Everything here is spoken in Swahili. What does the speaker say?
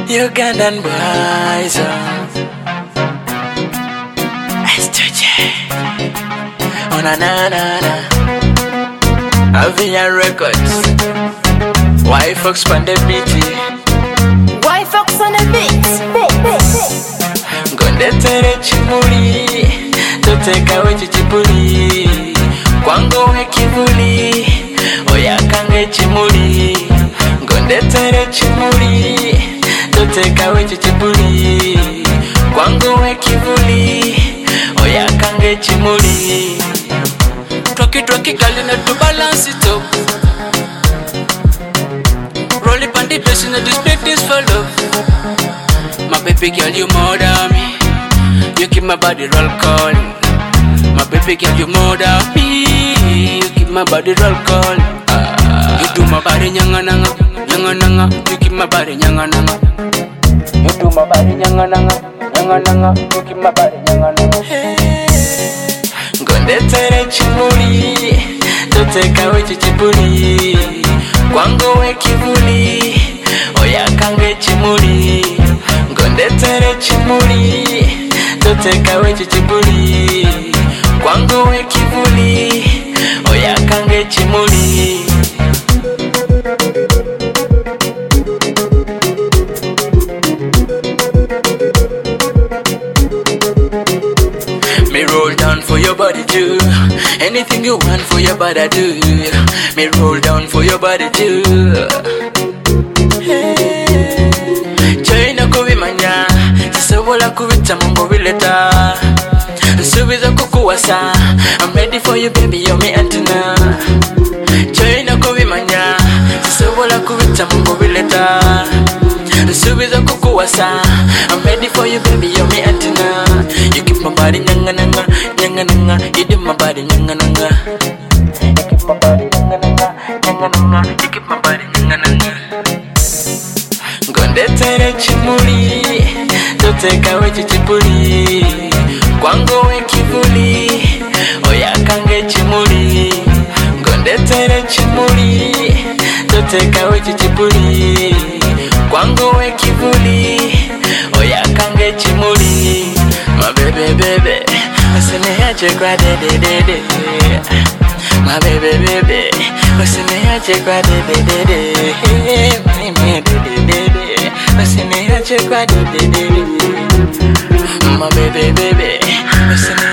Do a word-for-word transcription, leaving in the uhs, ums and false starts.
Ugandan boys. S two J. Oh na na na na. Avian Records. Y Fox on the beat. Y Fox on the beat. Gonde tere chimuli, toteka we chichipuli. Kwango we kivuli, oya kange chimuli. Gonde tere chimuli, toteka we chichipuli. Kwango we kivuli, oya kange chimuli. Troki troki gali na to balance it up. Roll it on the bass in the display this for love. My baby girl, you more than me. You keep my body roll calling. My baby girl, you more than me. You keep my body roll calling. Uh, you do my body nyanga nanga, nyanga nanga. You keep my body nyanga nanga. You do my body nyanga nanga, nyanga nanga. You keep my body nyanga nanga. Hey, gonde tere chimuli, toteka we chichipuli. Kwango we kivuli, oya kange chimuli. Gonde tere chimuli, toteka we chichipuli. Kwango we kivuli, oya kange chimuli. Me roll down for your body too. Anything you want for your body do. Me roll down for your body too. Hey. China kubimanya, sisobola kubita mambo bileta. Nsubiza kukuwasa, I'm ready for you baby, you're me antenna. China kubimanya, sisobola kubita mambo bileta. Nsubiza kukuwasa, I'm ready for you baby, you're me antenna. You keep my body nyanga nanga, nyanga nanga. You do my body nyanga nanga. You keep my body nyanga nanga, nyanga nanga. You keep my body nyanga nanga. Gonde tere chimuli, toteka we chichipuli. Kwango we kivuli, oya kange chimuli. Gonde tere chimuli, toteka we chichipuli. Kwango we kivuli, oya kange chimuli. My baby baby, usine yache kwa de de de de. My baby baby, usine yache kwa de de de de. My baby baby, usine yache kwa de de de de. My baby baby, usine